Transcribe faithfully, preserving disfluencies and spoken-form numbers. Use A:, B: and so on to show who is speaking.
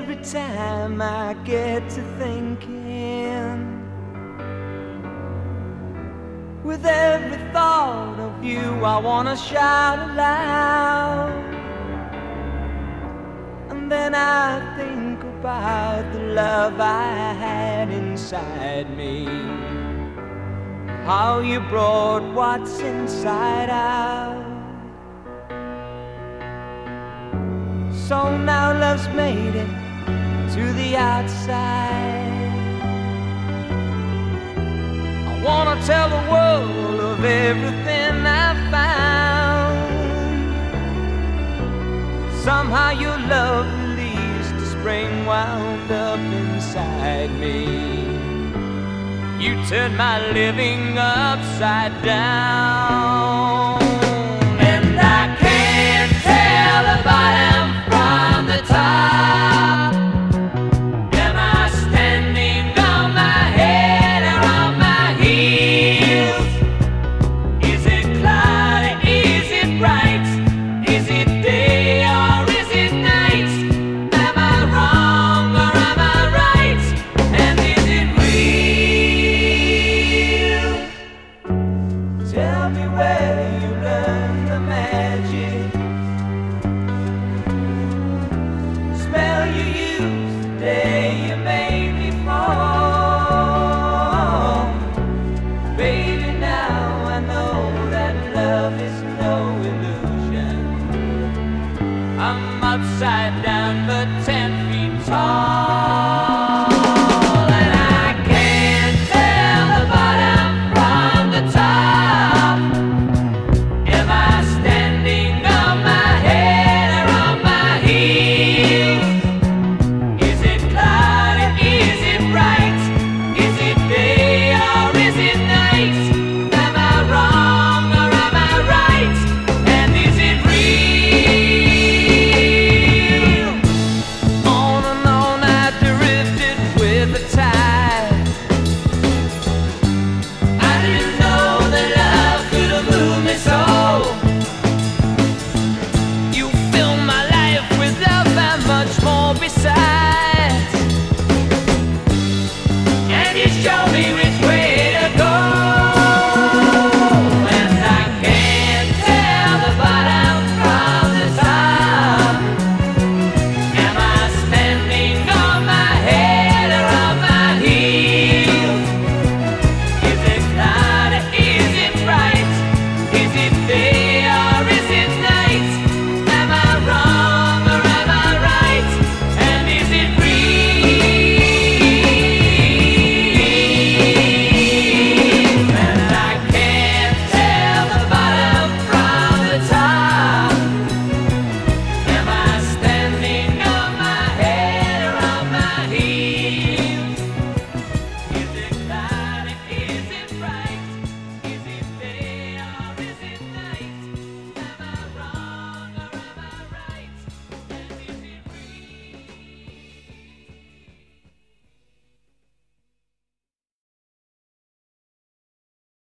A: every time I get to thinking, with every thought of you I wanna shout aloud. And then I think about the love I had inside me, how you brought what's inside out. So now love's made it to the outside. I wanna tell the world of everything I found. Somehow your love released the spring wound up inside me. You turned my living upside down. And I can't tell the bottom from the top. Am I standing on my head or on my heels? Is it cloudy? Is it bright? Is it day or is it night? Am I wrong or am I right? And is it real? Tell me where you learned the magic, spell you used the day you made me fall. Baby, now I know that love is no illusion. I'm upside down but ten feet tall.